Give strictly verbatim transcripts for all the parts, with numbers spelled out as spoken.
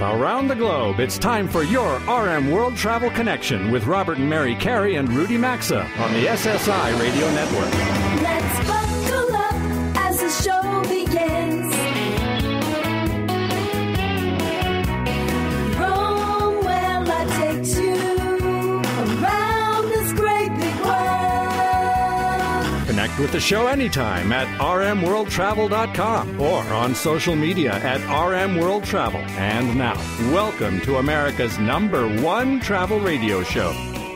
around the globe. It's time for your R M World Travel Connection with Robert and Mary Carey and Rudy Maxa on the S S I Radio Network. Let's buckle up as the show begins. Rome, where life takes you around this great big world. Connect with the show anytime at r m world travel dot com or on social media at R M World Travel. And now, welcome to America's number one travel radio show.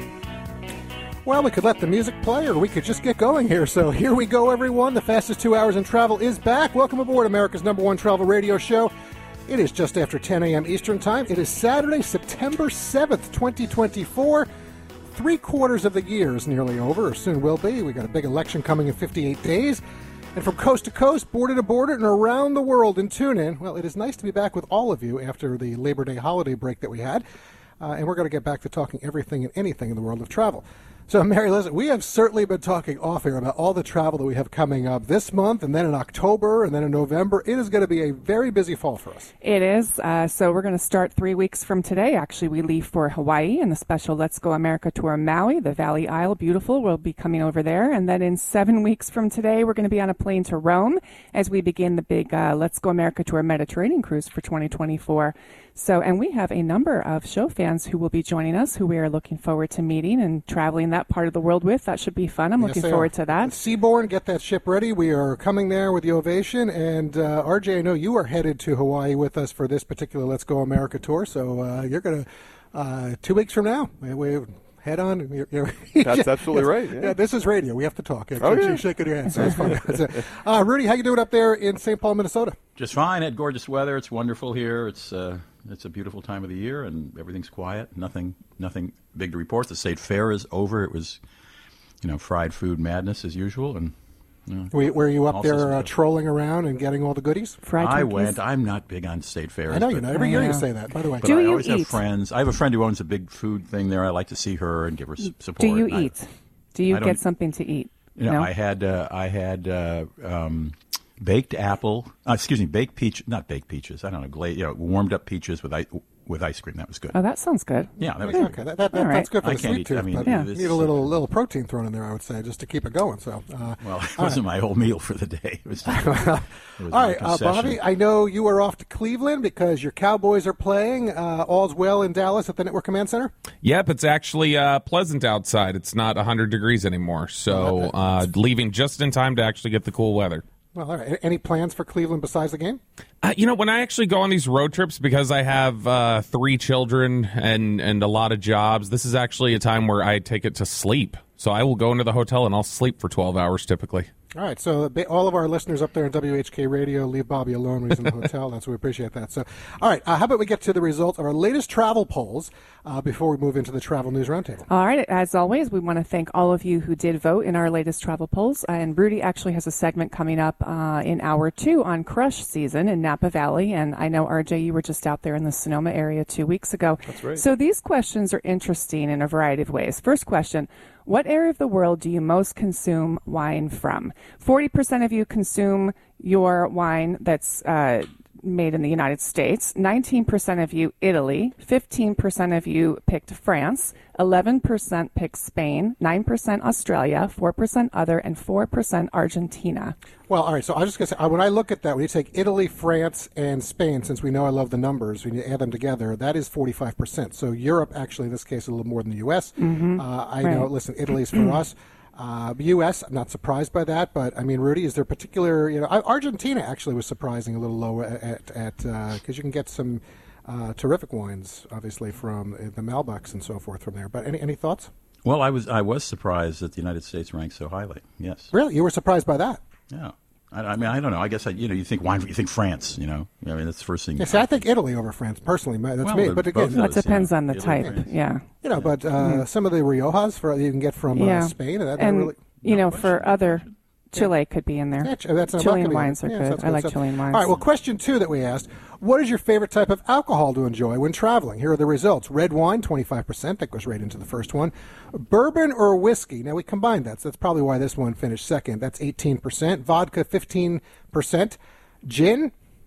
Well, we could let the music play, or we could just get going here. So here we go, everyone. The fastest two hours in travel is back. Welcome aboard America's number one travel radio show. It is just after ten a.m. Eastern Time. It is Saturday, September seventh, twenty twenty-four. Three quarters of the year is nearly over, or soon will be. We got a big election coming in fifty-eight days. And from coast to coast, border to border, and around the world in TuneIn, well, it is nice to be back with all of you after the Labor Day holiday break that we had. Uh, and we're going to get back to talking everything and anything in the world of travel. So, Mary, listen, we have certainly been talking off air about all the travel that we have coming up this month, and then in October, and then in November. It is going to be a very busy fall for us. It is. Uh, so we're going to start three weeks from today. Actually, we leave for Hawaii and the special Let's Go America tour Maui, the Valley Isle, beautiful. We'll be coming over there. And then in seven weeks from today, we're going to be on a plane to Rome as we begin the big uh, Let's Go America tour Mediterranean cruise for twenty twenty-four. So, and we have a number of show fans who will be joining us, who we are looking forward to meeting and traveling that part of the world with. That should be fun. I'm yes, looking forward are. to that. Seabourn, get that ship ready. We are coming there with the Ovation. And uh, R J, I know you are headed to Hawaii with us for this particular Let's Go America tour. So uh, you're going to, uh, two weeks from now, we, we head on. You're, you're, That's absolutely yes. right. Yeah. yeah, this is radio. We have to talk. Oh, yeah. You're shaking your hand, so it's fun. uh, Rudy, how you doing up there in Saint Paul, Minnesota? Just fine. Had gorgeous weather. It's wonderful here. It's uh, it's a beautiful time of the year, and everything's quiet. Nothing nothing big to report. The state fair is over. It was, you know, fried food madness as usual. And you know, were, were you up all there systems uh, go. trolling around and getting all the goodies? Fried I turkeys. went. I'm not big on state fairs. I know you're but- not. Every year Yeah. you say that, by the way. But Do I you always eat? have friends. I have a friend who owns a big food thing there. I like to see her and give her s- support. Do you And I- eat? Do you I don't- get something to eat? You know, no? I had uh, I had uh, um, baked apple. Uh, excuse me, baked peach. Not baked peaches. I don't know. Gla- you know, warmed up peaches with ice, with ice cream. That was good. Oh, that sounds good. Yeah, that was Okay, good. that, that, that, All right. that's good for I the can't sweet eat- tooth, I mean, but Yeah. this- need a little little protein thrown in there, I would say, just to keep it going. So, uh, Well, it all wasn't right. my whole meal for the day. It was, it was All my right, uh, concession. Bobby, I know you are off to Cleveland because your Cowboys are playing. Uh, all's well in Dallas at the Network Command Center? Yep, it's actually uh, pleasant outside. It's not one hundred degrees anymore, so uh, leaving just in time to actually get the cool weather. Well, all right. A- Any plans for Cleveland besides the game? Uh, you know, when I actually go on these road trips, because I have uh, three children and, and a lot of jobs, this is actually a time where I take it to sleep. So I will go into the hotel and I'll sleep for twelve hours typically. All right, so ba- all of our listeners up there on W H K Radio, leave Bobby alone when he's in the hotel. That's we appreciate that. So, all right, uh, how about we get to the results of our latest travel polls uh, before we move into the Travel News Roundtable? All right. As always, we want to thank all of you who did vote in our latest travel polls. And Rudy actually has a segment coming up uh, in hour two on crush season in Napa Valley. And I know, R J, you were just out there in the Sonoma area two weeks ago. That's right. So these questions are interesting in a variety of ways. First question. What area of the world do you most consume wine from? forty percent of you consume your wine that's uh, made in the United States. nineteen percent of you, Italy. fifteen percent of you picked France. eleven percent picked Spain. nine percent Australia. four percent other. And four percent Argentina. Well, all right, so I was just going to say, uh, when I look at that, when you take Italy, France, and Spain, since we know I love the numbers, when you add them together, that is forty-five percent. So Europe, actually, in this case, is a little more than the U S. Mm-hmm. Uh, I Right. know, listen, Italy's for us. Uh, U S, I'm not surprised by that, but, I mean, Rudy, is there particular, you know, I- Argentina actually was surprising a little lower at, at, because uh, you can get some uh, terrific wines, obviously, from uh, the Malbecs and so forth from there. But any, any thoughts? Well, I was I was surprised that the United States ranked so highly. Yes. Really? You were surprised by that? Yeah. I, I mean, I don't know. I guess I, you know, you think wine, you think France. You know, I mean, that's the first thing. Yeah, see, I think Italy over France, personally. That's Well, me. they're But both again, of Well, it those, depends yeah. on the Italy, type. France. Yeah. you know, but uh, some of the Riojas for, you can get from uh, Yeah. Spain. And that And, really, you know, question, for no other, Chile could be in there. Yeah, ch- that's not Chilean lucky. wines are Yeah, good. that's I like stuff. Chilean wines. All right, well, question two that we asked, what is your favorite type of alcohol to enjoy when traveling? Here are the results. Red wine, twenty-five percent. That goes right into the first one. Bourbon or whiskey? Now, we combined that, so that's probably why this one finished second. That's eighteen percent. Vodka, fifteen percent. Gin,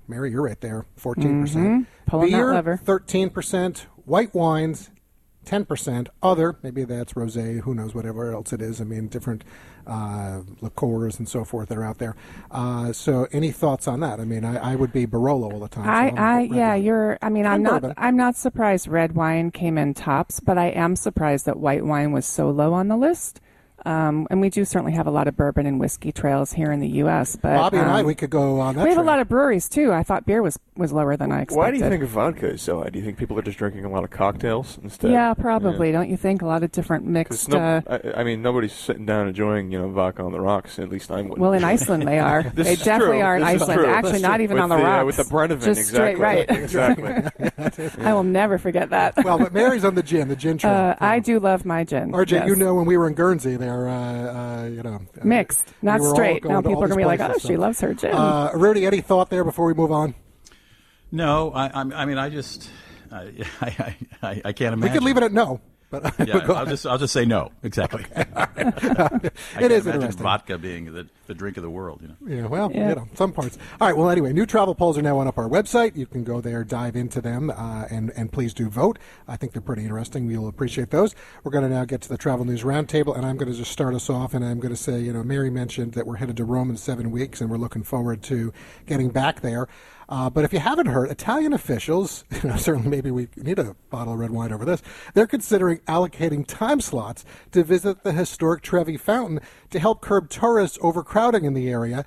Mary, you're right there, fourteen percent. Mm-hmm. Pulling that Beer, lever. thirteen percent. White wines, ten percent. Other, maybe that's rosé, who knows, whatever else it is. I mean, different uh, liqueurs and so forth that are out there. Uh, so any thoughts on that? I mean, I, I would be Barolo all the time. I, so I, red yeah, wine. you're. I mean, I'm And not. bourbon. I'm not surprised. Red wine came in tops, but I am surprised that white wine was so low on the list. Um, and we do certainly have a lot of bourbon and whiskey trails here in the U S. But Bobby and I, um, we could go on that. we have train. a lot of breweries too. I thought beer was, was lower than I expected. Why do you think vodka is so high? Do you think people are just drinking a lot of cocktails instead? Yeah, probably. Don't you think a lot of different 'Cause mixed? no, uh, I, I mean, nobody's sitting down enjoying, you know, vodka on the rocks. At least I wouldn't. well, in Iceland they are. This they is definitely true. are in This is Iceland. true. Actually, That's not true. even With on the the, uh, rocks. with the Brennivín, Just exactly. straight right. Exactly. I will never forget that. Well, but Mary's on the gin, the gin train. Uh, I do love my gin. R J, yes. you know when we were in Guernsey there, uh, uh, you know. uh, Mixed, not we were all straight. going Now to people all are going to be these like, oh, places, she so. loves her gin. Uh, Rudy, any thought there before we move on? No, I, I, I mean, I just, I, I, I, I can't imagine. We could leave it at no. But Yeah, go I'll ahead. just, I'll just say no. Exactly. I It can't is imagine interesting. vodka being the, the drink of the world. You know. Yeah, well, Yeah. you know, some parts. All right, well, anyway, new travel polls are now on up our website. You can go there, dive into them, uh, and, and please do vote. I think they're pretty interesting. We'll appreciate those. We're going to now get to the Travel News Roundtable, and I'm going to just start us off, and I'm going to say, you know, Mary mentioned that we're headed to Rome in seven weeks, and we're looking forward to getting back there. Uh, but if you haven't heard, Italian officials, you know, certainly maybe we need a bottle of red wine over this, they're considering allocating time slots to visit the historic Trevi Fountain to help curb tourist overcrowding in the area.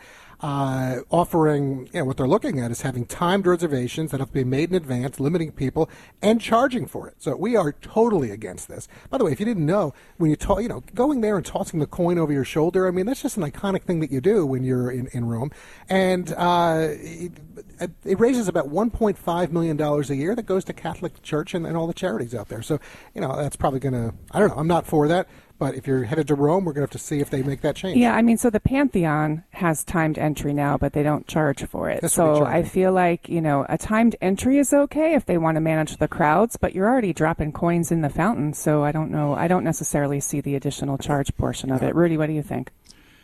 Uh, offering, you know, what they're looking at is having timed reservations that have to be made in advance, limiting people, and charging for it. So we are totally against this. By the way, if you didn't know, when you talk, you know, going there and tossing the coin over your shoulder, I mean, that's just an iconic thing that you do when you're in, in Rome. And uh, it, it raises about one point five million dollars a year that goes to Catholic Church and, and all the charities out there. So, you know, that's probably going to, I don't know, I'm not for that. But if you're headed to Rome, we're going to have to see if they make that change. Yeah, I mean, so the Pantheon has timed entry now, but they don't charge for it. That's what they so charge. I feel like, you know, a timed entry is okay if they want to manage the crowds, but you're already dropping coins in the fountain. So I don't know. I don't necessarily see the additional charge portion of it. Rudy, what do you think?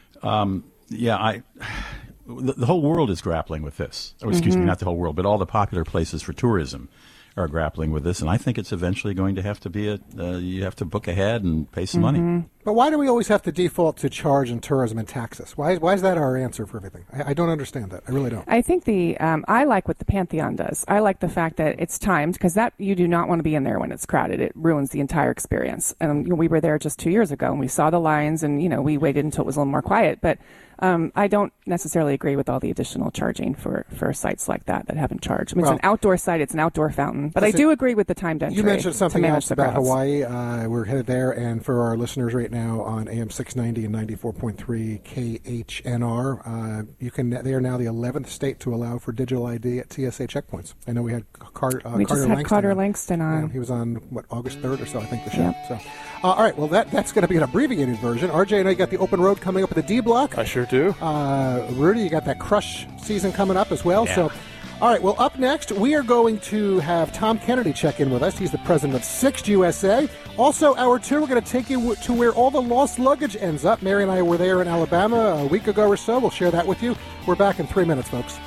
Um, yeah, I. The, the whole world is grappling with this. Oh, excuse Mm-hmm. me, not the whole world, but all the popular places for tourism are grappling with this, and I think it's eventually going to have to be a. Uh, you have to book ahead and pay some Mm-hmm. money. But why do we always have to default to charge and tourism and taxes? Why, why is that our answer for everything? I, I don't understand that. I really don't. I think the um, I like what the Pantheon does. I like the fact that it's timed because that you do not want to be in there when it's crowded. It ruins the entire experience. And you know, we were there just two years ago and we saw the lines, and you know we waited until it was a little more quiet. But um, I don't necessarily agree with all the additional charging for, for sites like that that haven't charged. I mean, Well, it's an outdoor site. It's an outdoor fountain. But listen, I do agree with the timed entry. You mentioned to something manage else the about crowds. Hawaii. Uh, we're headed there, and for our listeners right now on A M six ninety and ninety-four point three K H N R, uh, you can. They are now the eleventh state to allow for digital I D at T S A checkpoints. I know we had Car, uh, We Carter just had Langston Carter on. Langston on. Yeah, he was on what August third or so, I think, the show. Yep. So, uh, all right. Well, that that's going to be an abbreviated version. R J, I know you got the open road coming up at the D block. I sure do. Uh, Rudy, you got that Crush season coming up as well. So, all right. Well, up next, we are going to have Tom Kennedy check in with us. He's the president of Sixt U S A. Also, hour two, we're going to take you to where all the lost luggage ends up. Mary and I were there in Alabama a week ago or so. We'll share that with you. We're back in three minutes, folks.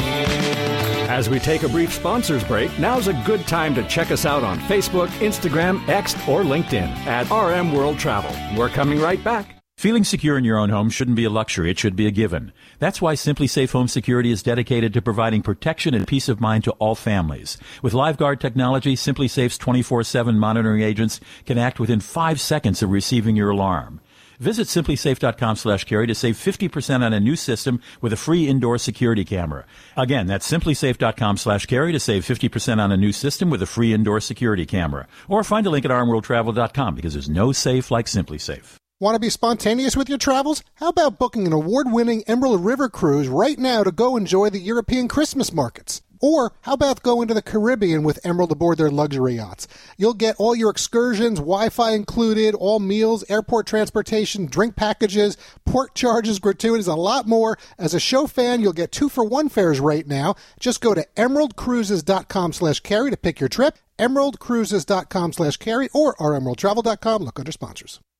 As we take a brief sponsors break, now's a good time to check us out on Facebook, Instagram, X, or LinkedIn at R M World Travel. We're coming right back. Feeling secure in your own home shouldn't be a luxury, it should be a given. That's why Simply Safe Home Security is dedicated to providing protection and peace of mind to all families. With LiveGuard technology, Simply Safe's twenty-four seven monitoring agents can act within five seconds of receiving your alarm. Visit simplysafe.com slash carry to save fifty percent on a new system with a free indoor security camera. Again, that's simplysafe.com slash carry to save fifty percent on a new system with a free indoor security camera. Or find a link at r m world travel dot com because there's no safe like Simply Safe. Want to be spontaneous with your travels? How about booking an award-winning Emerald River cruise right now to go enjoy the European Christmas markets? Or how about going to the Caribbean with Emerald aboard their luxury yachts? You'll get all your excursions, Wi-Fi included, all meals, airport transportation, drink packages, port charges, gratuities, a lot more. As a show fan, you'll get two-for-one fares right now. Just go to emeraldcruises.com slash carry to pick your trip, emeraldcruises.com slash carry, or r m world travel dot com. Look under sponsors.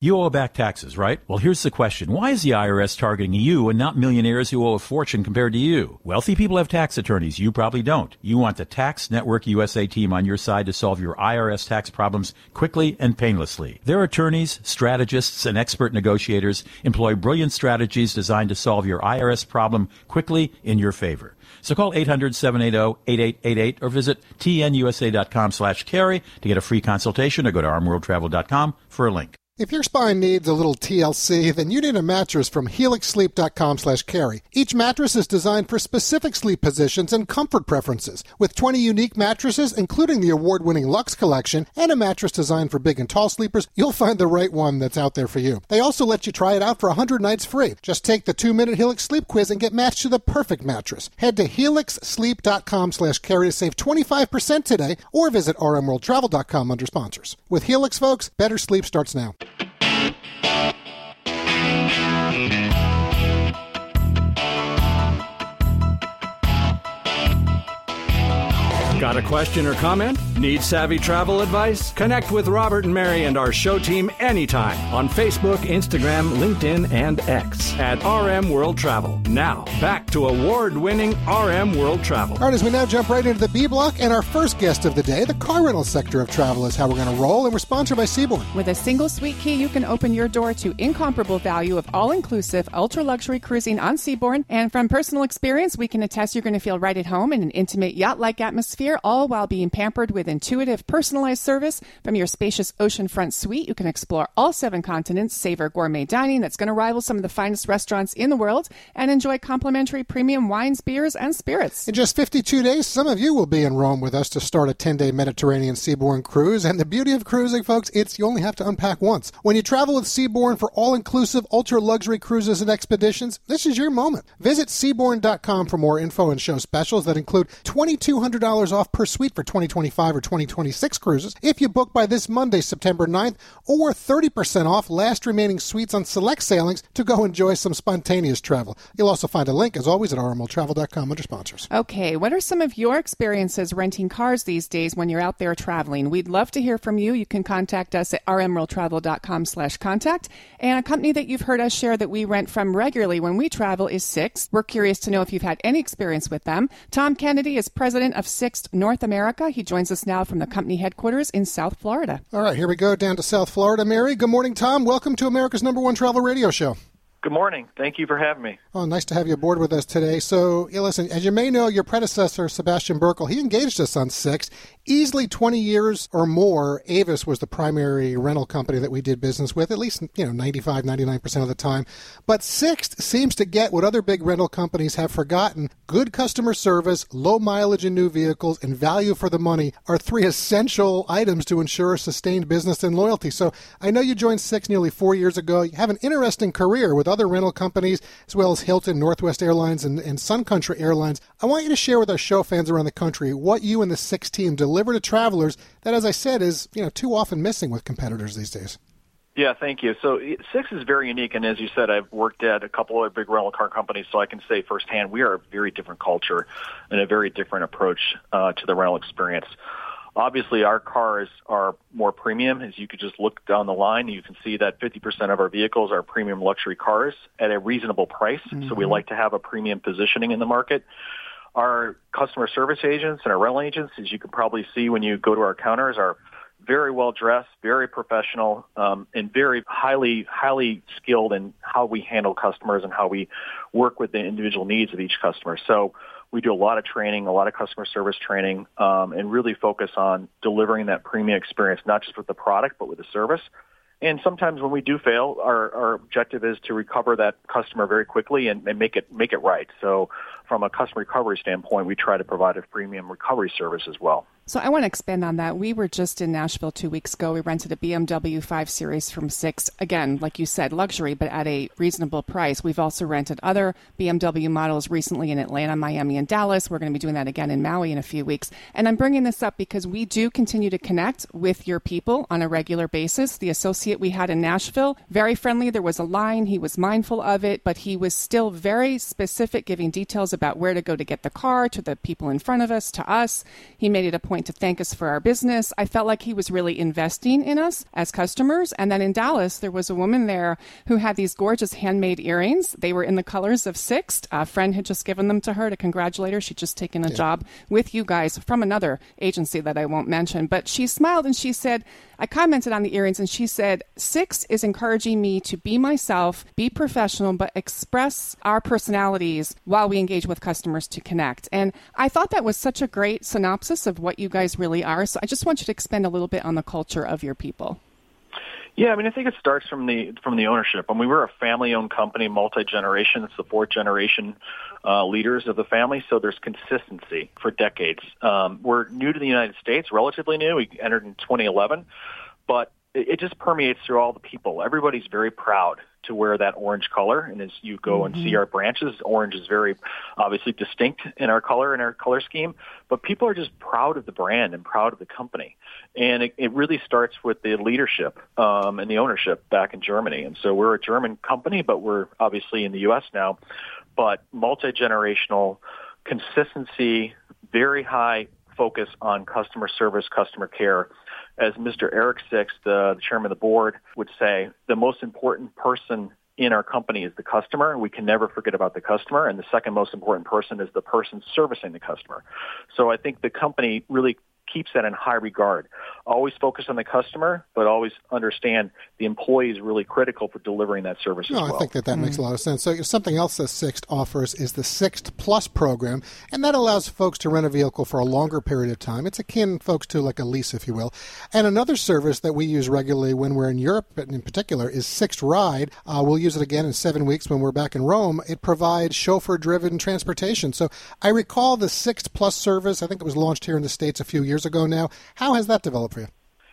You owe back taxes, right? Well, here's the question. Why is the I R S targeting you and not millionaires who owe a fortune compared to you? Wealthy people have tax attorneys. You probably don't. You want the Tax Network U S A team on your side to solve your I R S tax problems quickly and painlessly. Their attorneys, strategists, and expert negotiators employ brilliant strategies designed to solve your I R S problem quickly in your favor. So call eight hundred, seven eight zero, eight eight eight eight or visit tnusa.com slash carry to get a free consultation or go to arm world travel dot com for a link. If your spine needs a little T L C, then you need a mattress from helix sleep dot com slash carry. Each mattress is designed for specific sleep positions and comfort preferences. With twenty unique mattresses, including the award-winning Luxe collection, and a mattress designed for big and tall sleepers, you'll find the right one that's out there for you. They also let you try it out for one hundred nights free. Just take the two-minute Helix Sleep Quiz and get matched to the perfect mattress. Head to helix sleep dot com slash carry to save twenty-five percent today, or visit r m world travel dot com under sponsors. With Helix, folks, better sleep starts now. Got a question or comment? Need savvy travel advice? Connect with Robert and Mary and our show team anytime on Facebook, Instagram, LinkedIn, and X at R M World Travel. Now, back to award-winning R M World Travel. All right, as we now jump right into the B block, and our first guest of the day, the car rental sector of travel is how we're going to roll, and we're sponsored by Seabourn. With a single sweet key, you can open your door to incomparable value of all-inclusive, ultra-luxury cruising on Seabourn. And from personal experience, we can attest you're going to feel right at home in an intimate yacht-like atmosphere, all while being pampered with intuitive, personalized service. From your spacious oceanfront suite, you can explore all seven continents, savor gourmet dining that's going to rival some of the finest restaurants in the world, and enjoy complimentary premium wines, beers, and spirits. In just fifty-two days, some of you will be in Rome with us to start a ten-day Mediterranean Seabourn cruise. And the beauty of cruising, folks, it's you only have to unpack once. When you travel with Seabourn for all-inclusive, ultra-luxury cruises and expeditions, this is your moment. Visit seabourn dot com for more info and show specials that include two thousand two hundred dollars off per suite for twenty twenty-five or twenty twenty-six cruises if you book by this Monday, September ninth, or thirty percent off last remaining suites on select sailings to go enjoy some spontaneous travel. You'll also find a link, as always, at r m world travel dot com under sponsors. Okay, what are some of your experiences renting cars these days when you're out there traveling? We'd love to hear from you. You can contact us at r m world travel dot com slash contact. And a company that you've heard us share that we rent from regularly when we travel is Sixt. We're curious to know if you've had any experience with them. Tom Kennedy is president of Sixt North America. He joins us now from the company headquarters in South Florida. All right, here we go down to South Florida. Mary, good morning, Tom. Welcome to America's number one travel radio show. Good morning. Thank you for having me. Oh, nice to have you aboard with us today. So, yeah, listen, as you may know, your predecessor, Sebastian Burkle, he engaged us on Sixt. Easily twenty years or more, Avis was the primary rental company that we did business with, at least, you know, ninety-five, ninety-nine percent of the time. But Sixt seems to get what other big rental companies have forgotten. Good customer service, low mileage in new vehicles, and value for the money are three essential items to ensure sustained business and loyalty. So I know you joined Sixt nearly four years ago. You have an interesting career with other rental companies, as well as Hilton, Northwest Airlines, and, and Sun Country Airlines. I want you to share with our show fans around the country what you and the Sixt team deliver to travelers that, as I said, is you know too often missing with competitors these days. Yeah, thank you. So Sixt is very unique, and as you said, I've worked at a couple of big rental car companies, so I can say firsthand we are a very different culture and a very different approach uh, to the rental experience. Obviously, our cars are more premium. As you could just look down the line, you can see that fifty percent of our vehicles are premium luxury cars at a reasonable price. Mm-hmm. So we like to have a premium positioning in the market. Our customer service agents and our rental agents, as you can probably see when you go to our counters, are very well dressed, very professional, um, and very highly, highly skilled in how we handle customers and how we work with the individual needs of each customer. So we do a lot of training, a lot of customer service training, um, and really focus on delivering that premium experience, not just with the product, but with the service. And sometimes when we do fail, our, our objective is to recover that customer very quickly and, and make it make it right. So from a customer recovery standpoint, we try to provide a premium recovery service as well. So I want to expand on that. We were just in Nashville two weeks ago. We rented a B M W five Series from Sixt. Again, like you said, luxury, but at a reasonable price. We've also rented other B M W models recently in Atlanta, Miami, and Dallas. We're going to be doing that again in Maui in a few weeks. And I'm bringing this up because we do continue to connect with your people on a regular basis. The associate we had in Nashville, very friendly. There was a line. He was mindful of it, but he was still very specific, giving details about where to go to get the car, to the people in front of us, to us. He made it a point point to thank us for our business. I felt like he was really investing in us as customers. And then in Dallas, there was a woman there who had these gorgeous handmade earrings. They were in the colors of Sixt. A friend had just given them to her to congratulate her. She'd just taken a yeah. job with you guys from another agency that I won't mention. But she smiled and she said, I commented on the earrings and she said, Sixt is encouraging me to be myself, be professional, but express our personalities while we engage with customers to connect. And I thought that was such a great synopsis of what you guys really are. So I just want you to expand a little bit on the culture of your people. Yeah, I mean, I think it starts from the from the ownership. I mean, we're a family-owned company, multi-generation. It's the fourth generation uh, leaders of the family, so there's consistency for decades. Um, we're new to the United States, relatively new. We entered in twenty eleven, but it, it just permeates through all the people. Everybody's very proud to wear that orange color, and as you go mm-hmm. and see our branches, orange is very obviously distinct in our color and our color scheme, but people are just proud of the brand and proud of the company. And it, it really starts with the leadership um, and the ownership back in Germany. And so we're a German company, but we're obviously in the U S now, but multi-generational consistency, very high focus on customer service, customer care. As Mister Eric Sixt, the, the chairman of the board, would say, the most important person in our company is the customer. We can never forget about the customer. And the second most important person is the person servicing the customer. So I think the company really keeps that in high regard. Always focus on the customer, but always understand the employee is really critical for delivering that service no, as well. I think that that mm-hmm. makes a lot of sense. So something else that Sixt offers is the Sixt Plus program, and that allows folks to rent a vehicle for a longer period of time. It's akin, folks, to like a lease, if you will. And another service that we use regularly when we're in Europe in particular is Sixt Ride. Uh, we'll use it again in seven weeks when we're back in Rome. It provides chauffeur-driven transportation. So I recall the Sixt Plus service. I think it was launched here in the States a few years ago now. How has that developed for you?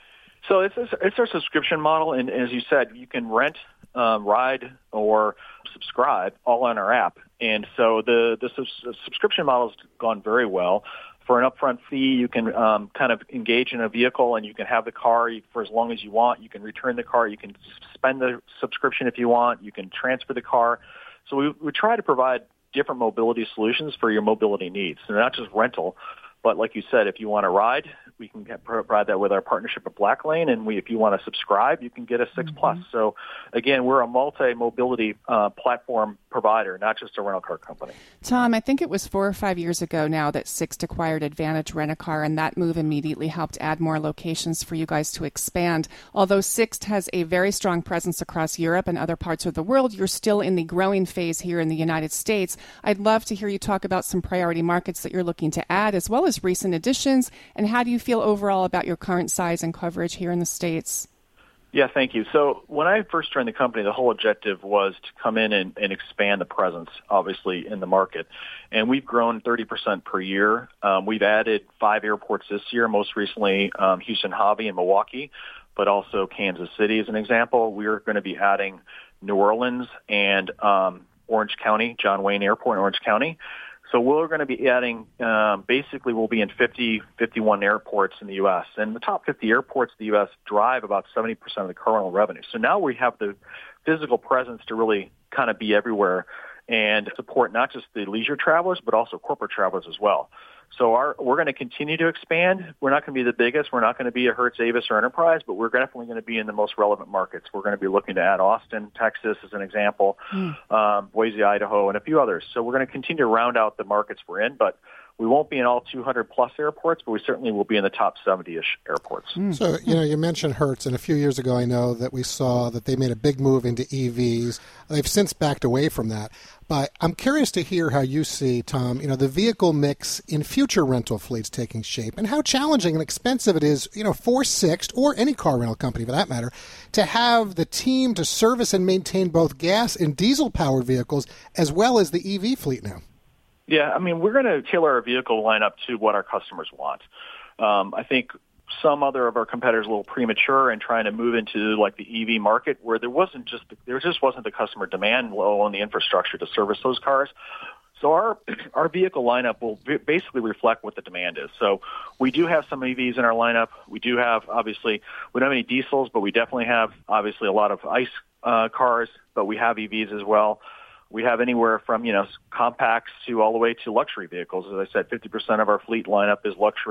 So it's it's our subscription model, and as you said, you can rent, um, ride, or subscribe all on our app. And so the the sub- subscription model has gone very well. For an upfront fee, you can um, kind of engage in a vehicle, and you can have the car for as long as you want. You can return the car. You can spend the subscription if you want. You can transfer the car. So we we try to provide different mobility solutions for your mobility needs. So not just rental, but like you said, if you want to ride, we can get, provide that with our partnership with Black Lane, and we, if you want to subscribe, you can get a Sixt mm-hmm. Plus. So, again, we're a multi-mobility uh, platform provider, not just a rental car company. Tom, I think it was four or five years ago now that Sixt acquired Advantage Rent-A-Car, and that move immediately helped add more locations for you guys to expand. Although Sixt has a very strong presence across Europe and other parts of the world, you're still in the growing phase here in the United States. I'd love to hear you talk about some priority markets that you're looking to add, as well as recent additions, and how do you feel overall about your current size and coverage here in the States? Yeah, thank you. So when I first joined the company, the whole objective was to come in and, and expand the presence, obviously, in the market. And we've grown thirty percent per year. Um, we've added five airports this year, most recently um, Houston Hobby and Milwaukee, but also Kansas City as an example. We're going to be adding New Orleans and um, Orange County, John Wayne Airport in Orange County. So we're going to be adding, um, basically we'll be in fifty, fifty-one airports in the U S. And the top fifty airports in the U S drive about seventy percent of the car rental revenue. So now we have the physical presence to really kind of be everywhere and support not just the leisure travelers, but also corporate travelers as well. So our, we're going to continue to expand. We're not going to be the biggest. We're not going to be a Hertz, Avis, or Enterprise, but we're definitely going to be in the most relevant markets. We're going to be looking to add Austin, Texas, as an example, mm. um, Boise, Idaho, and a few others. So we're going to continue to round out the markets we're in, but we won't be in all two hundred plus airports, but we certainly will be in the top seventy-ish airports. Mm. So, you know, you mentioned Hertz, and a few years ago I know that we saw that they made a big move into E Vs. They've since backed away from that. But I'm curious to hear how you see, Tom, you know, the vehicle mix in future rental fleets taking shape and how challenging and expensive it is, you know, for Sixt or any car rental company for that matter, to have the team to service and maintain both gas and diesel-powered vehicles as well as the E V fleet now. Yeah, I mean, we're going to tailor our vehicle lineup to what our customers want. Um, I think some other of our competitors a little premature in trying to move into like the E V market where there wasn't just there just wasn't the customer demand low on the infrastructure to service those cars. So our our vehicle lineup will basically reflect what the demand is. So we do have some E Vs in our lineup. We do have, obviously, we don't have any diesels, but we definitely have, obviously, a lot of ICE uh, cars, but we have E Vs as well. We have anywhere from, you know, compacts to all the way to luxury vehicles. As I said, fifty percent of our fleet lineup is luxury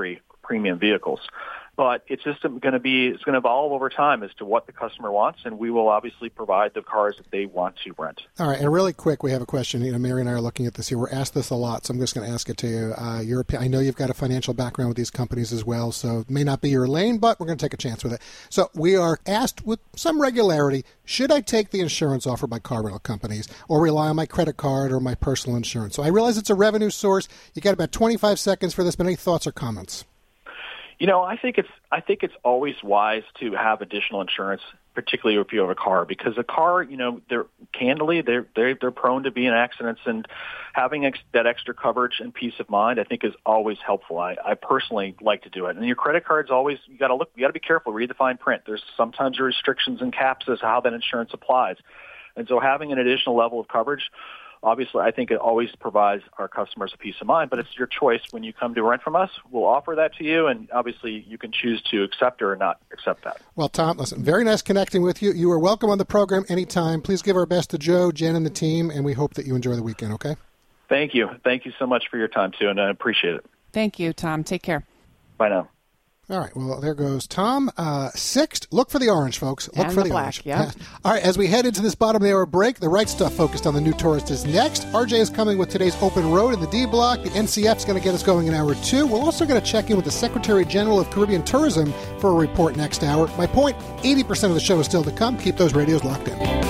premium vehicles. But it's just going to be, it's going to evolve over time as to what the customer wants, and we will obviously provide the cars that they want to rent. All right, and really quick, we have a question. You know, Mary and I are looking at this here. We're asked this a lot, so I'm just going to ask it to you. Uh, your, I know you've got a financial background with these companies as well, so it may not be your lane, but we're going to take a chance with it. So we are asked with some regularity, should I take the insurance offered by car rental companies or rely on my credit card or my personal insurance? So I realize it's a revenue source. You got about twenty-five seconds for this, but any thoughts or comments? You know, I think it's I think it's always wise to have additional insurance, particularly if you have a car, because a car, you know, they're candidly they're they're, they're prone to being accidents, and having ex- that extra coverage and peace of mind, I think, is always helpful. I, I personally like to do it. And your credit card's always you got to look, you got to be careful, read the fine print. There's sometimes restrictions and caps as to how that insurance applies, and so having an additional level of coverage, obviously, I think it always provides our customers a peace of mind, but it's your choice when you come to rent from us. We'll offer that to you, and obviously you can choose to accept or not accept that. Well, Tom, listen, very nice connecting with you. You are welcome on the program anytime. Please give our best to Joe, Jen, and the team, and we hope that you enjoy the weekend, okay? Thank you. Thank you so much for your time, too, and I appreciate it. Thank you, Tom. Take care. Bye now. All right, well, there goes Tom. Uh, sixth, look for the orange, folks. Look and for the, the black, orange. Yeah. All right, as we head into this bottom of the hour break, the Right Stuff focused on the new Tourist is next. R J is coming with today's open road in the D block. The N C F is going to get us going in hour two. We're also going to check in with the Secretary General of Caribbean Tourism for a report next hour. My point, eighty percent of the show is still to come. Keep those radios locked in.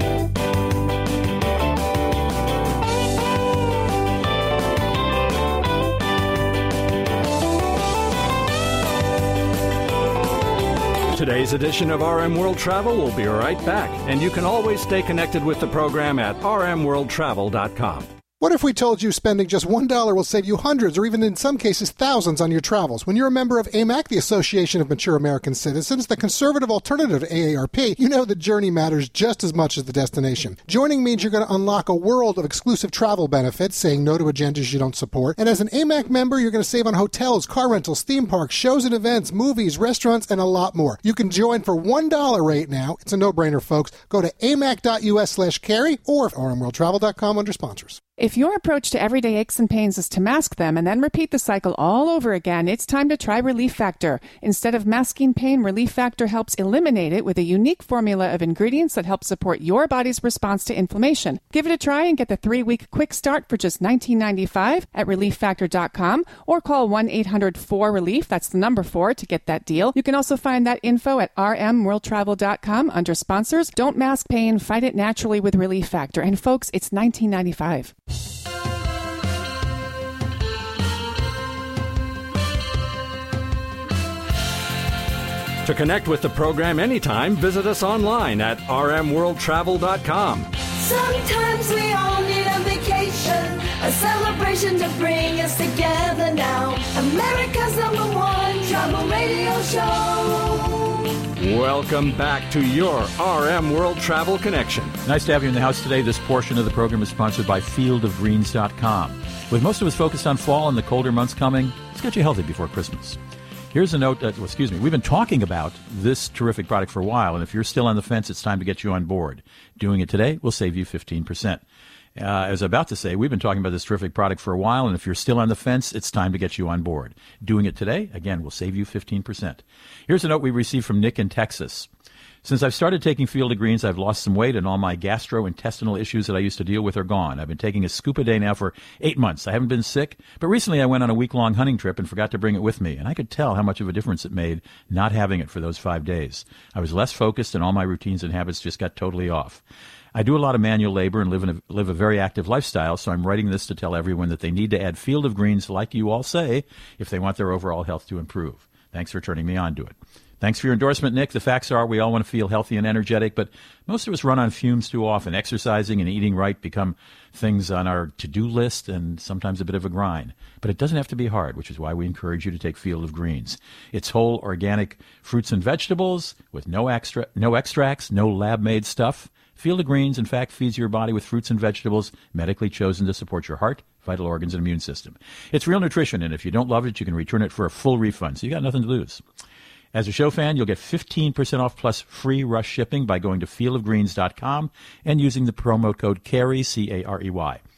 Today's edition of R M World Travel will be right back, and you can always stay connected with the program at r m world travel dot com. What if we told you spending just one dollar will save you hundreds or even in some cases thousands on your travels? When you're a member of A M A C, the Association of Mature American Citizens, the conservative alternative to A A R P, you know the journey matters just as much as the destination. Joining means you're going to unlock a world of exclusive travel benefits, saying no to agendas you don't support. And as an A M A C member, you're going to save on hotels, car rentals, theme parks, shows and events, movies, restaurants, and a lot more. You can join for one dollar right now. It's a no-brainer, folks. Go to a m a c dot u s slash carry or r m world travel dot com under sponsors. If your approach to everyday aches and pains is to mask them and then repeat the cycle all over again, it's time to try Relief Factor. Instead of masking pain, Relief Factor helps eliminate it with a unique formula of ingredients that help support your body's response to inflammation. Give it a try and get the three-week quick start for just nineteen ninety-five dollars at relief factor dot com or call one eight hundred four relief, that's the number four, to get that deal. You can also find that info at r m world travel dot com under sponsors. Don't mask pain, fight it naturally with Relief Factor. And folks, it's nineteen ninety-five dollars. To connect with the program anytime, visit us online at r m world travel dot com. Sometimes we all need a vacation, a celebration to bring us together now. America's number one travel radio show. Welcome back to your R M World Travel Connection. Nice to have you in the house today. This portion of the program is sponsored by field of greens dot com. With most of us focused on fall and the colder months coming, let's get you healthy before Christmas. Here's a note, uh, well, excuse me, we've been talking about this terrific product for a while, and if you're still on the fence, it's time to get you on board. Doing it today will save you fifteen percent. Uh, I was about to say, we've been talking about this terrific product for a while, and if you're still on the fence, it's time to get you on board. Doing it today, again, will save you fifteen percent. Here's a note we received from Nick in Texas. Since I've started taking Field of Greens, I've lost some weight, and all my gastrointestinal issues that I used to deal with are gone. I've been taking a scoop a day now for eight months. I haven't been sick, but recently I went on a week-long hunting trip and forgot to bring it with me, and I could tell how much of a difference it made not having it for those five days. I was less focused, and all my routines and habits just got totally off. I do a lot of manual labor and live, in a, live a very active lifestyle, so I'm writing this to tell everyone that they need to add Field of Greens, like you all say, if they want their overall health to improve. Thanks for turning me on to it. Thanks for your endorsement, Nick. The facts are we all want to feel healthy and energetic, but most of us run on fumes too often. Exercising and eating right become things on our to-do list and sometimes a bit of a grind. But it doesn't have to be hard, which is why we encourage you to take Field of Greens. It's whole organic fruits and vegetables with no extra, no extracts, no lab-made stuff. Field of Greens, in fact, feeds your body with fruits and vegetables medically chosen to support your heart, vital organs, and immune system. It's real nutrition, and if you don't love it, you can return it for a full refund, so you got nothing to lose. As a show fan, you'll get fifteen percent off plus free rush shipping by going to field of greens dot com and using the promo code CARRY, C A R E Y.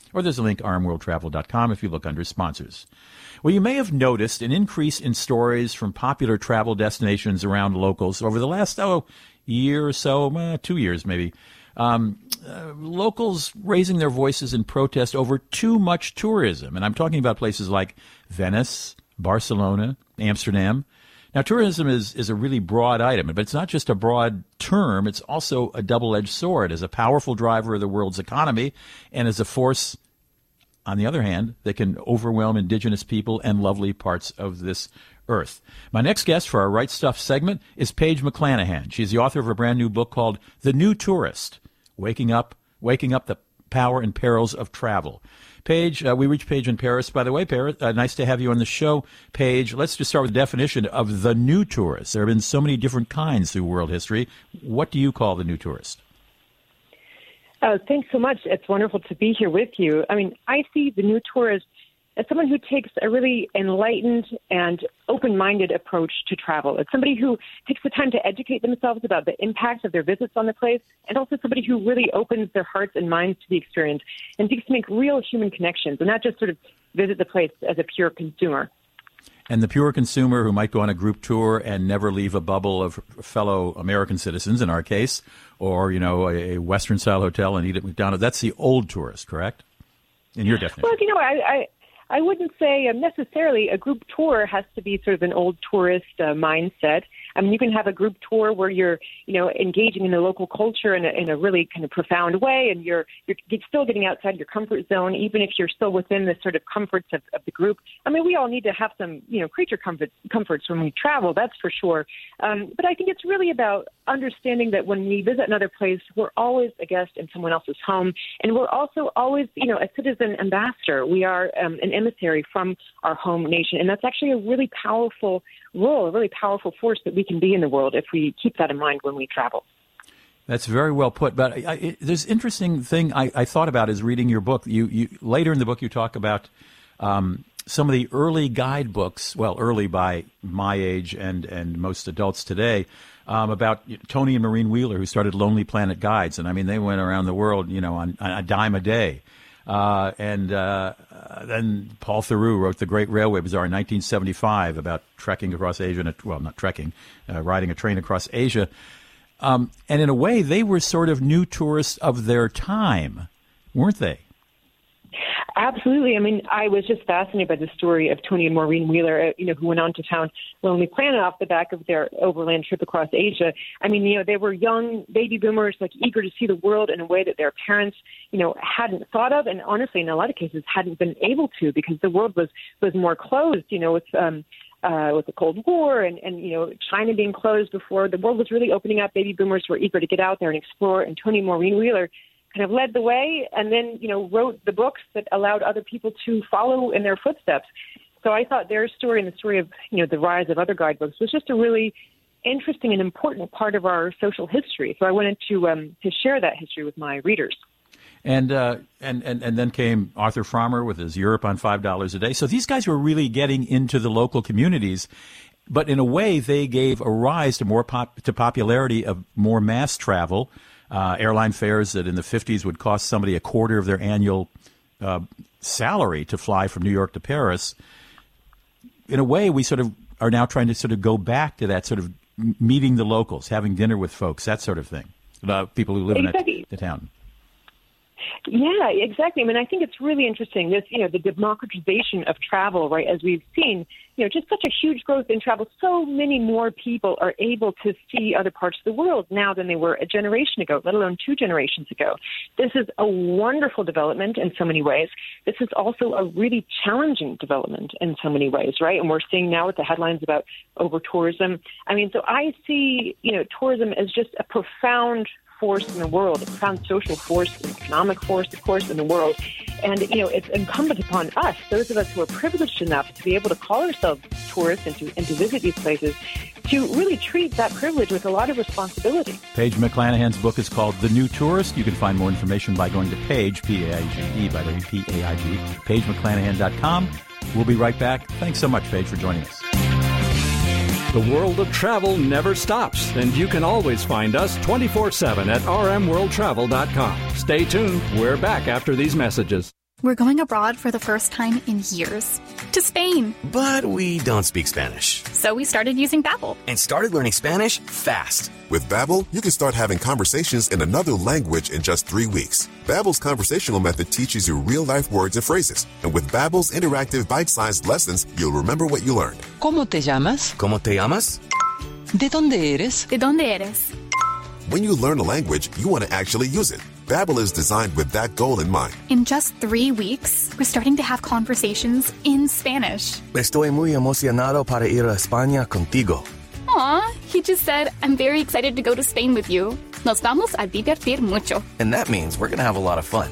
or there's a link, r m world travel dot com, if you look under sponsors. Well, you may have noticed an increase in stories from popular travel destinations around locals over the last, oh, year or so, eh, two years maybe. Um, uh, locals raising their voices in protest over too much tourism. And I'm talking about places like Venice, Barcelona, Amsterdam. Now, tourism is, is a really broad item, but it's not just a broad term. It's also a double-edged sword as a powerful driver of the world's economy and as a force, on the other hand, that can overwhelm indigenous people and lovely parts of this earth. My next guest for our Right Stuff segment is Paige McClanahan. She's the author of a brand new book called The New Tourist, Waking Up, Waking Up the Power and Perils of Travel. Paige, uh, we reached Paige in Paris, by the way. Paris, uh, nice to have you on the show, Paige. Let's just start with the definition of the new tourist. There have been so many different kinds through world history. What do you call the new tourist? Oh, thanks so much. It's wonderful to be here with you. I mean, I see the new tourist as someone who takes a really enlightened and open-minded approach to travel. It's somebody who takes the time to educate themselves about the impacts of their visits on the place, and also somebody who really opens their hearts and minds to the experience and seeks to make real human connections and not just sort of visit the place as a pure consumer. And the pure consumer who might go on a group tour and never leave a bubble of fellow American citizens, in our case, or, you know, a Western-style hotel and eat at McDonald's, that's the old tourist, correct? In your definition. Well, you know, I... I I wouldn't say necessarily a group tour has to be sort of an old tourist uh, mindset. I mean, you can have a group tour where you're, you know, engaging in the local culture in a, in a really kind of profound way, and you're you're still getting outside your comfort zone, even if you're still within the sort of comforts of, of the group. I mean, we all need to have some, you know, creature comforts, comforts when we travel, that's for sure. Um, but I think it's really about understanding that when we visit another place, we're always a guest in someone else's home, and we're also always, you know, a citizen ambassador. We are um, an emissary from our home nation, and that's actually a really powerful role, a really powerful force that we can be in the world if we keep that in mind when we travel. That's very well put. But I, I, there's an interesting thing I, I thought about is reading your book. You, you later in the book you talk about um, some of the early guidebooks, well, early by my age and, and most adults today, um, about Tony and Maureen Wheeler, who started Lonely Planet Guides. And, I mean, they went around the world, you know, on, on a dime a day. Uh, and uh, then Paul Theroux wrote The Great Railway Bazaar in nineteen seventy-five about trekking across Asia, and, well, not trekking, uh, riding a train across Asia. Um, and in a way, they were sort of new tourists of their time, weren't they? Absolutely. I mean, I was just fascinated by the story of Tony and Maureen Wheeler, you know, who went on to found Lonely Planet off the back of their overland trip across Asia. I mean, you know, they were young baby boomers, like eager to see the world in a way that their parents, you know, hadn't thought of, and honestly, in a lot of cases, hadn't been able to, because the world was was more closed, you know, with um, uh, with the Cold War and, and, you know, China being closed before the world was really opening up. Baby boomers were eager to get out there and explore, and Tony and Maureen Wheeler kind of led the way, and then, you know, wrote the books that allowed other people to follow in their footsteps. So I thought their story and the story of, you know, the rise of other guidebooks was just a really interesting and important part of our social history. So I wanted to um, to share that history with my readers. And, uh, and and and then came Arthur Frommer with his Europe on five dollars a day. So these guys were really getting into the local communities, but in a way they gave a rise to more pop, to popularity of more mass travel. Uh, airline fares that in the fifties would cost somebody a quarter of their annual uh, salary to fly from New York to Paris. In a way, we sort of are now trying to sort of go back to that sort of meeting the locals, having dinner with folks, that sort of thing, uh, people who live exactly. in that, the town. Yeah, exactly. I mean, I think it's really interesting, this, you know, the democratization of travel, right, as we've seen, you know, just such a huge growth in travel. So many more people are able to see other parts of the world now than they were a generation ago, let alone two generations ago. This is a wonderful development in so many ways. This is also a really challenging development in so many ways, right? And we're seeing now with the headlines about over-tourism. I mean, so I see, you know, tourism as just a profound force in the world, a profound social force, an economic force, of course, in the world. And, you know, it's incumbent upon us, those of us who are privileged enough to be able to call ourselves tourists and to, and to visit these places, to really treat that privilege with a lot of responsibility. Paige McClanahan's book is called The New Tourist. You can find more information by going to Paige, P A I G E, by the way, P A I G, paige mcclanahan dot com. We'll be right back. Thanks so much, Paige, for joining us. The world of travel never stops, and you can always find us twenty-four seven at r m world travel dot com. Stay tuned. We're back after these messages. We're going abroad for the first time in years. To Spain. But we don't speak Spanish. So we started using Babbel. And started learning Spanish fast. With Babbel, you can start having conversations in another language in just three weeks. Babbel's conversational method teaches you real-life words and phrases. And with Babbel's interactive bite-sized lessons, you'll remember what you learned. ¿Cómo te llamas? ¿Cómo te llamas? ¿De dónde eres? ¿De dónde eres? When you learn a language, you want to actually use it. Babbel is designed with that goal in mind. In just three weeks, we're starting to have conversations in Spanish. Estoy muy emocionado para ir a España contigo. Aw, he just said, I'm very excited to go to Spain with you. Nos vamos a divertir mucho. And that means we're going to have a lot of fun.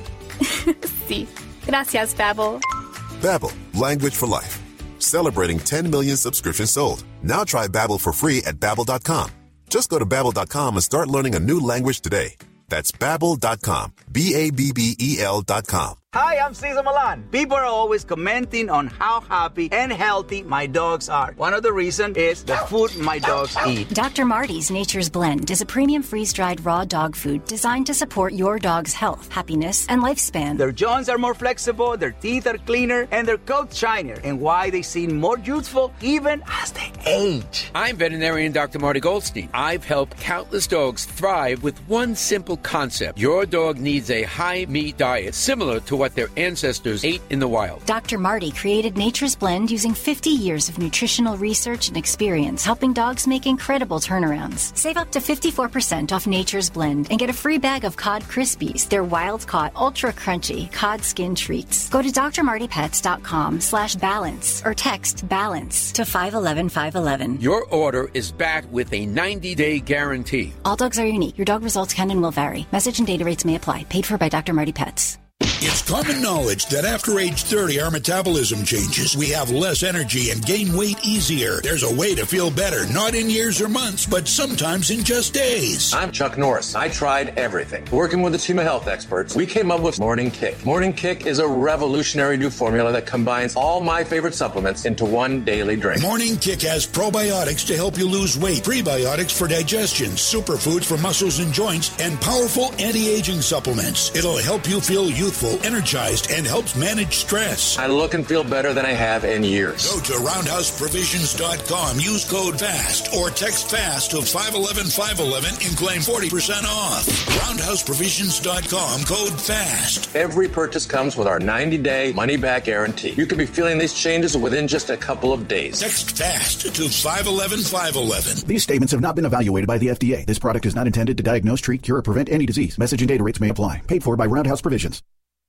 Sí. Gracias, Babbel. Babbel, language for life. Celebrating ten million subscriptions sold. Now try Babbel for free at babbel dot com. Just go to babbel dot com and start learning a new language today. That's babbel dot com. B A B B E L dot com. Hi, I'm Cesar Milan. People are always commenting on how happy and healthy my dogs are. One of the reasons is the food my dogs eat. Doctor Marty's Nature's Blend is a premium freeze-dried raw dog food designed to support your dog's health, happiness, and lifespan. Their joints are more flexible, their teeth are cleaner, and their coats shinier. And why they seem more youthful even as they age. I'm veterinarian Doctor Marty Goldstein. I've helped countless dogs thrive with one simple concept. Your dog needs a high-meat diet similar to what their ancestors ate in the wild. Doctor Marty created Nature's Blend using fifty years of nutritional research and experience, helping dogs make incredible turnarounds. Save up to fifty-four percent off Nature's Blend and get a free bag of Cod Krispies, their wild-caught, ultra-crunchy cod skin treats. Go to d r marty pets dot com slash balance or text BALANCE to five one one five one one. Your order is backed with a ninety-day guarantee. All dogs are unique. Your dog results can and will vary. Message and data rates may apply. Paid for by Doctor Marty Pets. It's common knowledge that after age thirty, our metabolism changes. We have less energy and gain weight easier. There's a way to feel better, not in years or months, but sometimes in just days. I'm Chuck Norris. I tried everything. Working with a team of health experts, we came up with Morning Kick. Morning Kick is a revolutionary new formula that combines all my favorite supplements into one daily drink. Morning Kick has probiotics to help you lose weight, prebiotics for digestion, superfoods for muscles and joints, and powerful anti-aging supplements. It'll help you feel youthful, energized, and helps manage stress. I look and feel better than I have in years. Go to roundhouse provisions dot com, use code FAST, or text FAST to five one one five one one and claim forty percent off. roundhouse provisions dot com, code FAST. Every purchase comes with our ninety-day money-back guarantee. You could be feeling these changes within just a couple of days. Text FAST to five one one five one one. These statements have not been evaluated by the F D A. This product is not intended to diagnose, treat, cure, or prevent any disease. Message and data rates may apply. Paid for by Roundhouse Provisions.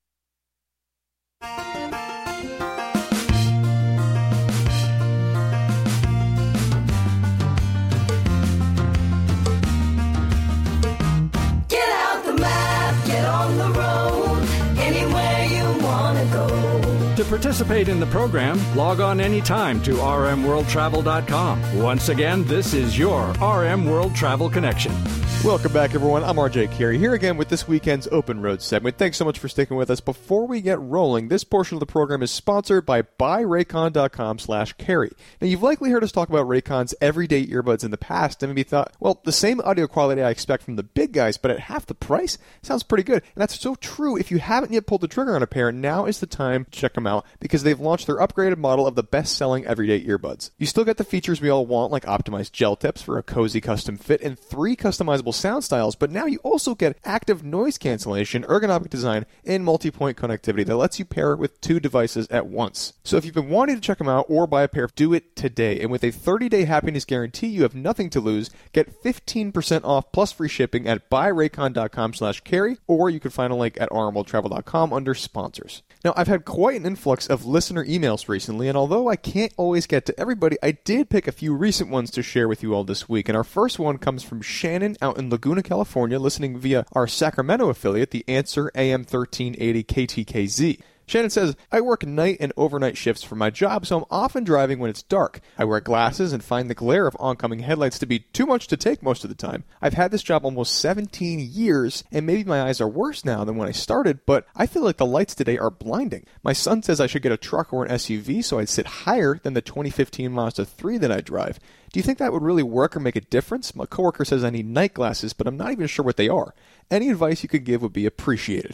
To participate in the program, log on anytime to r m world travel dot com. Once again, this is your R M World Travel Connection. Welcome back, everyone. I'm R J Carey, here again with this weekend's Open Road segment. Thanks so much for sticking with us. Before we get rolling, this portion of the program is sponsored by buy raycon dot com slash carey. Now, you've likely heard us talk about Raycon's everyday earbuds in the past and maybe thought, well, the same audio quality I expect from the big guys, but at half the price? Sounds pretty good. And that's so true. If you haven't yet pulled the trigger on a pair, now is the time to check them out because they've launched their upgraded model of the best-selling everyday earbuds. You still get the features we all want, like optimized gel tips for a cozy custom fit and three customizable sound styles, but now you also get active noise cancellation, ergonomic design, and multi-point connectivity that lets you pair with two devices at once. So if you've been wanting to check them out or buy a pair, do it today. And with a thirty-day happiness guarantee, you have nothing to lose. Get fifteen percent off plus free shipping at buy raycon dot com slash carey, or you can find a link at r m world travel dot com under sponsors. Now, I've had quite an influx of listener emails recently, and although I can't always get to everybody, I did pick a few recent ones to share with you all this week. And our first one comes from Shannon out in Laguna, California, listening via our Sacramento affiliate, the Answer A M thirteen eighty K T K Z. Shannon says, I work night and overnight shifts for my job, so I'm often driving when it's dark. I wear glasses and find the glare of oncoming headlights to be too much to take most of the time. I've had this job almost seventeen years, and maybe my eyes are worse now than when I started, but I feel like the lights today are blinding. My son says I should get a truck or an S U V so I'd sit higher than the twenty fifteen Mazda three that I drive. Do you think that would really work or make a difference? My coworker says I need night glasses, but I'm not even sure what they are. Any advice you could give would be appreciated.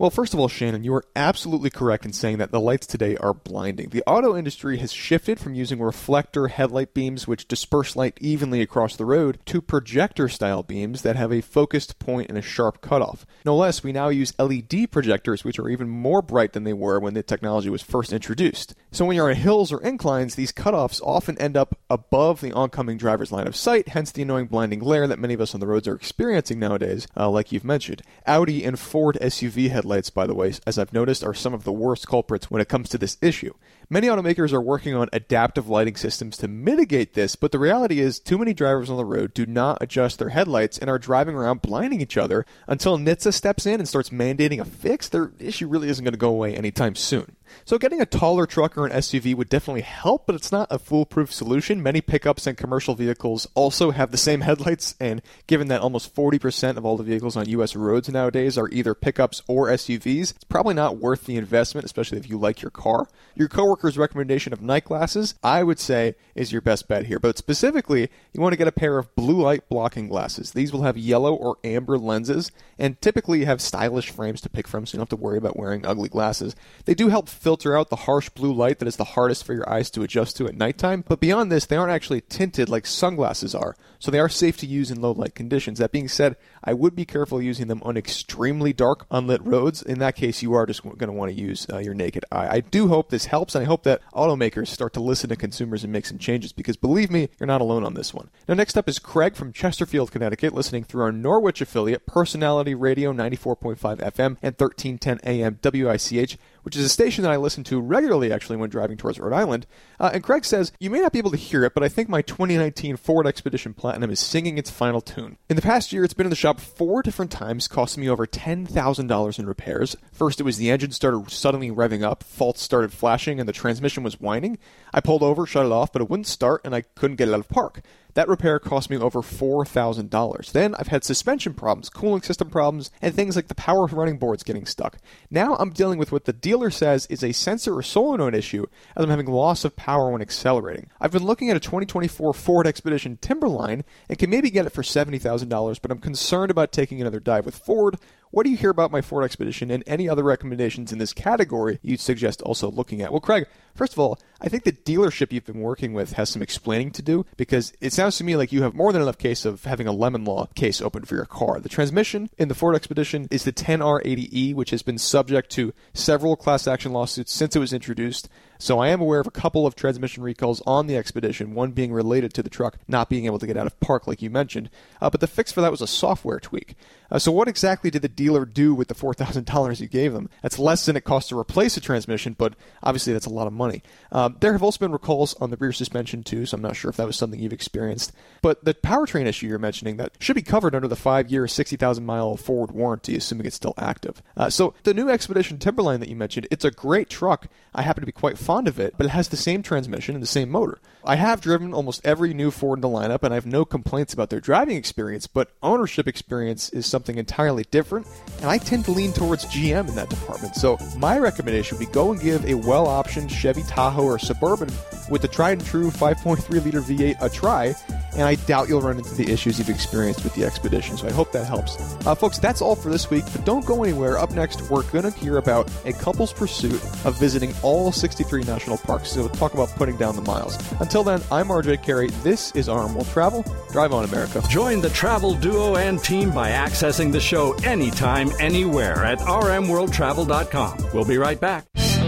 Well, first of all, Shannon, you are absolutely correct in saying that the lights today are blinding. The auto industry has shifted from using reflector headlight beams, which disperse light evenly across the road, to projector-style beams that have a focused point and a sharp cutoff. No less, we now use L E D projectors, which are even more bright than they were when the technology was first introduced. So when you're on hills or inclines, these cutoffs often end up above the oncoming driver's line of sight, hence the annoying blinding glare that many of us on the roads are experiencing nowadays, uh, like you've mentioned. Audi and Ford S U V headlights, by the way, as I've noticed, are some of the worst culprits when it comes to this issue. Many automakers are working on adaptive lighting systems to mitigate this, but the reality is too many drivers on the road do not adjust their headlights and are driving around blinding each other until N H T S A steps in and starts mandating a fix. Their issue really isn't going to go away anytime soon. So getting a taller truck or an S U V would definitely help, but it's not a foolproof solution. Many pickups and commercial vehicles also have the same headlights, and given that almost forty percent of all the vehicles on U S roads nowadays are either pickups or S U Vs, it's probably not worth the investment, especially if you like your car. Your coworker's recommendation of night glasses, I would say, is your best bet here. But specifically, you want to get a pair of blue light blocking glasses. These will have yellow or amber lenses, and typically have stylish frames to pick from, so you don't have to worry about wearing ugly glasses. They do help filter out the harsh blue light that is the hardest for your eyes to adjust to at nighttime, but beyond this, they aren't actually tinted like sunglasses are, so they are safe to use in low light conditions. That being said, I would be careful using them on extremely dark, unlit roads. In that case, you are just going to want to use uh, your naked eye. I do hope this helps, and I hope that automakers start to listen to consumers and make some changes, because believe me, you're not alone on this one. Now, next up is Craig from Chesterfield, Connecticut, listening through our Norwich affiliate, Personality Radio ninety-four point five F M and thirteen ten A M W I C H, which is a station that I listen to regularly, actually, when driving towards Rhode Island. Uh, and Craig says, you may not be able to hear it, but I think my twenty nineteen Ford Expedition Platinum is singing its final tune. In the past year, it's been in the shop four different times, costing me over ten thousand dollars in repairs. First, it was the engine started suddenly revving up, faults started flashing, and the transmission was whining. I pulled over, shut it off, but it wouldn't start, and I couldn't get it out of park. That repair cost me over four thousand dollars. Then I've had suspension problems, cooling system problems, and things like the power running boards getting stuck. Now I'm dealing with what the dealer says is a sensor or solenoid issue, as I'm having loss of power when accelerating. I've been looking at a twenty twenty-four Ford Expedition Timberline and can maybe get it for seventy thousand dollars, but I'm concerned about taking another dive with Ford. What do you hear about my Ford Expedition, and any other recommendations in this category you'd suggest also looking at? Well, Craig, first of all, I think the dealership you've been working with has some explaining to do, because it sounds to me like you have more than enough case of having a lemon law case open for your car. The transmission in the Ford Expedition is the ten R eighty E, which has been subject to several class action lawsuits since it was introduced. So I am aware of a couple of transmission recalls on the Expedition, one being related to the truck not being able to get out of park, like you mentioned. Uh, but the fix for that was a software tweak. Uh, so what exactly did the dealer do with the four thousand dollars you gave them? That's less than it costs to replace a transmission, but obviously that's a lot of money. Uh, there have also been recalls on the rear suspension too, so I'm not sure if that was something you've experienced. But the powertrain issue you're mentioning, that should be covered under the five-year, sixty thousand mile Ford warranty, assuming it's still active. Uh, so the new Expedition Timberline that you mentioned, it's a great truck. I happen to be quite fond of it, but it has the same transmission and the same motor. I have driven almost every new Ford in the lineup, and I have no complaints about their driving experience, but ownership experience is something entirely different, and I tend to lean towards G M in that department. So my recommendation would be go and give a well-optioned Chevy Tahoe or Suburban with the tried and true five point three liter V eight a try, and I doubt you'll run into the issues you've experienced with the Expedition, so I hope that helps. Uh, folks, that's all for this week, but don't go anywhere. Up next, we're going to hear about a couple's pursuit of visiting all sixty-three national parks, so we'll talk about putting down the miles. Until then, I'm R J Carey. This is R M World Travel. Drive on, America. Join the travel duo and team by accessing the show anytime, anywhere at r m world travel dot com. We'll be right back.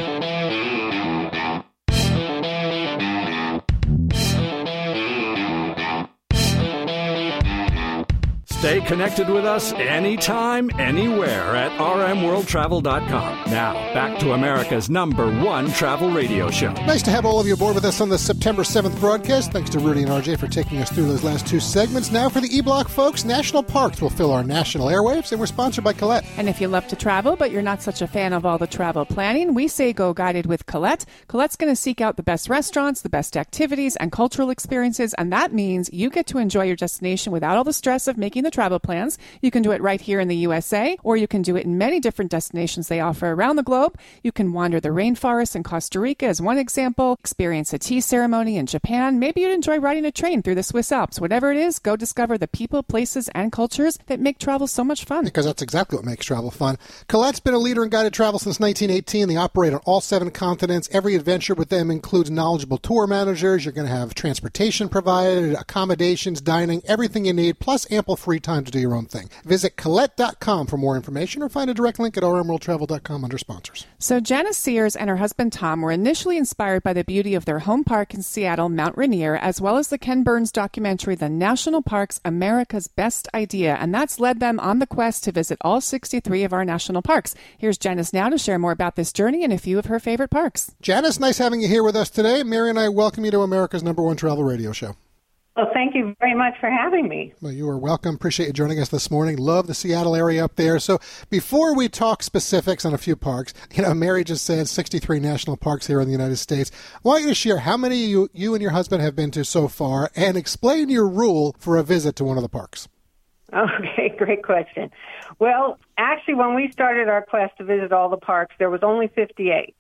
Stay connected with us anytime, anywhere at r m world travel dot com. Now, back to America's number one travel radio show. Nice to have all of you aboard with us on the September seventh broadcast. Thanks to Rudy and R J for taking us through those last two segments. Now for the E-Block, folks, national parks will fill our national airwaves, and we're sponsored by Colette. And if you love to travel, but you're not such a fan of all the travel planning, we say go guided with Colette. Colette's going to seek out the best restaurants, the best activities, and cultural experiences, and that means you get to enjoy your destination without all the stress of making the travel plans. You can do it right here in the U S A, or you can do it in many different destinations they offer around the globe. You can wander the rainforest in Costa Rica as one example, experience a tea ceremony in Japan. Maybe you'd enjoy riding a train through the Swiss Alps. Whatever it is, go discover the people, places, and cultures that make travel so much fun. Because that's exactly what makes travel fun. Colette's been a leader in guided travel since nineteen eighteen. They operate on all seven continents. Every adventure with them includes knowledgeable tour managers. You're going to have transportation provided, accommodations, dining, everything you need, plus ample free time to do your own thing. Visit Colette dot com for more information or find a direct link at r m world travel dot com under sponsors. So Janice Sears and her husband Tom were initially inspired by the beauty of their home park in Seattle, Mount Rainier, as well as the Ken Burns documentary, The National Parks, America's Best Idea, and that's led them on the quest to visit all sixty-three of our national parks. Here's Janice now to share more about this journey and a few of her favorite parks. Janice, nice having you here with us today. Mary and I welcome you to America's number one travel radio show. Well, thank you very much for having me. Well, you are welcome. Appreciate you joining us this morning. Love the Seattle area up there. So before we talk specifics on a few parks, you know, Mary just said sixty-three national parks here in the United States. I want you to share how many you, you and your husband have been to so far and explain your rule for a visit to one of the parks. Okay, great question. Well, actually, when we started our quest to visit all the parks, there was only fifty-eight.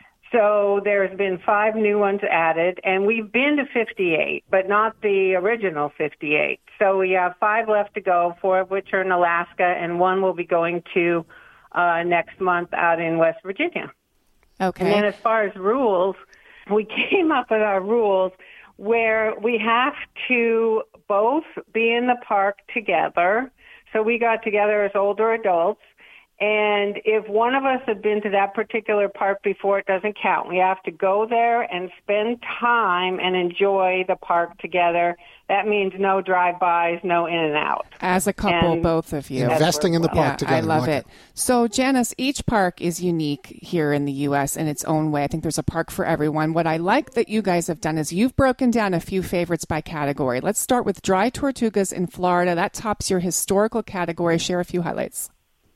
So there's been five new ones added, and we've been to fifty-eight, but not the original fifty-eight. So we have five left to go, four of which are in Alaska, and one we'll be going to uh, next month out in West Virginia. Okay. And then as far as rules, we came up with our rules where we have to both be in the park together. So we got together as older adults. And if one of us had been to that particular park before, it doesn't count. We have to go there and spend time and enjoy the park together. That means no drive-bys, no in and out. As a couple, and both of you. Investing in the park yeah, together. I love like it. it. So, Janice, each park is unique here in the U S in its own way. I think there's a park for everyone. What I like that you guys have done is you've broken down a few favorites by category. Let's start with Dry Tortugas in Florida. That tops your historical category. Share a few highlights.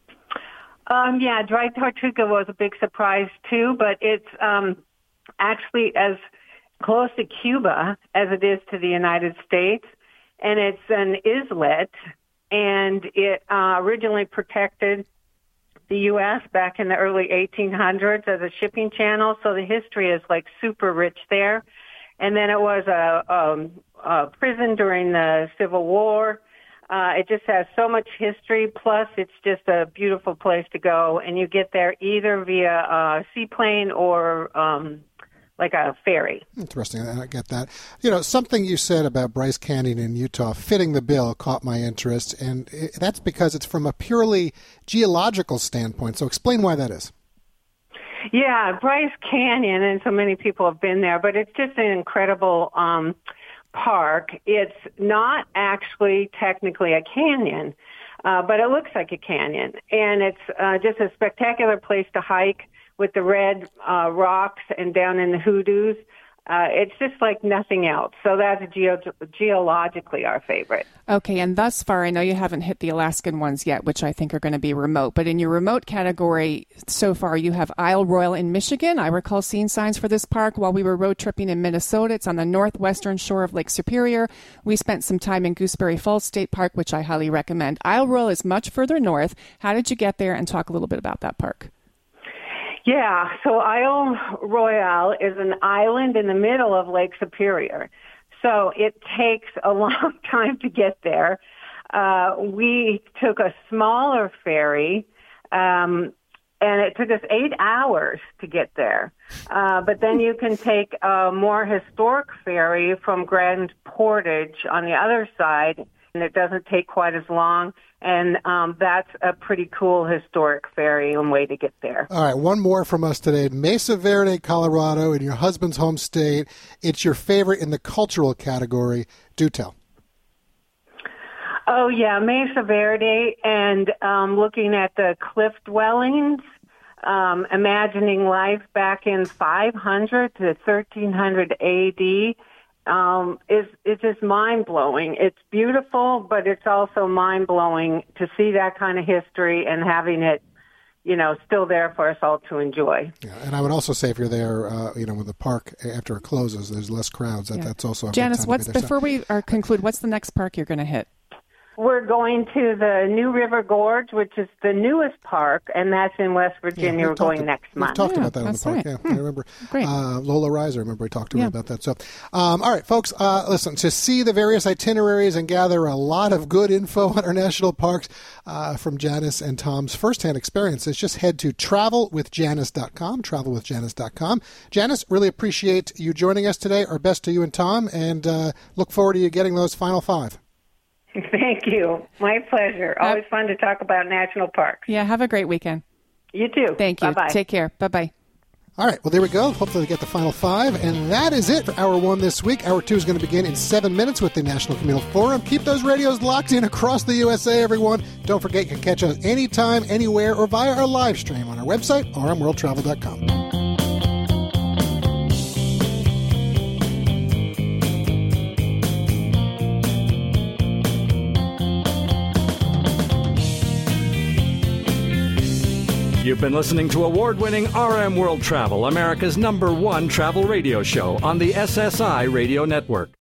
Um, yeah, Dry Tortuga was a big surprise, too, but it's um, actually as close to Cuba as it is to the United States, and it's an islet, and it uh, originally protected the U S back in the early eighteen hundreds as a shipping channel, so the history is, like, super rich there. And then it was a, um, a prison during the Civil War. Uh, it just has so much history, plus it's just a beautiful place to go, and you get there either via a seaplane or um, like a ferry. Interesting. I get that. You know, something you said about Bryce Canyon in Utah fitting the bill caught my interest, and it, that's because it's from a purely geological standpoint. So explain why that is. Yeah, Bryce Canyon, and so many people have been there, but it's just an incredible um park. It's not actually technically a canyon, uh, but it looks like a canyon. And it's uh, just a spectacular place to hike with the red uh, rocks and down in the hoodoos. Uh, it's just like nothing else. So that's geo- geologically our favorite. Okay, and thus far, I know you haven't hit the Alaskan ones yet, which I think are going to be remote. But in your remote category, so far, you have Isle Royale in Michigan. I recall seeing signs for this park while we were road tripping in Minnesota. It's on the northwestern shore of Lake Superior. We spent some time in Gooseberry Falls State Park, which I highly recommend. Isle Royale is much further north. How did you get there? And talk a little bit about that park. Yeah, so Isle Royale is an island in the middle of Lake Superior. So it takes a long time to get there. Uh, we took a smaller ferry, um, and it took us eight hours to get there. Uh, but then you can take a more historic ferry from Grand Portage on the other side, and it doesn't take quite as long. And um, that's a pretty cool historic ferry and way to get there. All right, one more from us today. Mesa Verde, Colorado, in your husband's home state. It's your favorite in the cultural category. Do tell. Oh, yeah, Mesa Verde, and um, looking at the cliff dwellings, um, imagining life back in five hundred to thirteen hundred A D. Um, is it's just mind-blowing. It's beautiful, but it's also mind-blowing to see that kind of history and having it, you know, still there for us all to enjoy. Yeah, and I would also say if you're there, uh, you know, when the park, after it closes, there's less crowds. That, yeah. That's also a Janice, good time what's, to be there. before we are conclude, what's the next park you're going to hit? We're we're going to the New River Gorge, which is the newest park, and that's in West Virginia. Yeah, we're going next we've month. talked Yeah, about that on the that's park. right. Yeah, Hmm. I remember. Great. Uh, Lola Reiser, I remember we talked to her Yeah. about that. So, um, all right, folks, uh, listen, to see the various itineraries and gather a lot of good info on our national parks uh, from Janice and Tom's firsthand experiences, just head to travel with janice dot com, travel with janice dot com. Janice, really appreciate you joining us today. Our best to you and Tom, and uh, look forward to you getting those final five. Thank you. My pleasure. Always fun to talk about national parks. Yeah, have a great weekend. You too. Thank you. Bye-bye. Take care. Bye-bye. All right, well, there we go. Hopefully we get the final five. And that is it for Hour one this week. Hour two is going to begin in seven minutes with the National Communal Forum. Keep those radios locked in across the U S A, everyone. Don't forget you can catch us anytime, anywhere, or via our live stream on our website, r m world travel dot com. You've been listening to award-winning R M World Travel, America's number one travel radio show on the S S I Radio Network.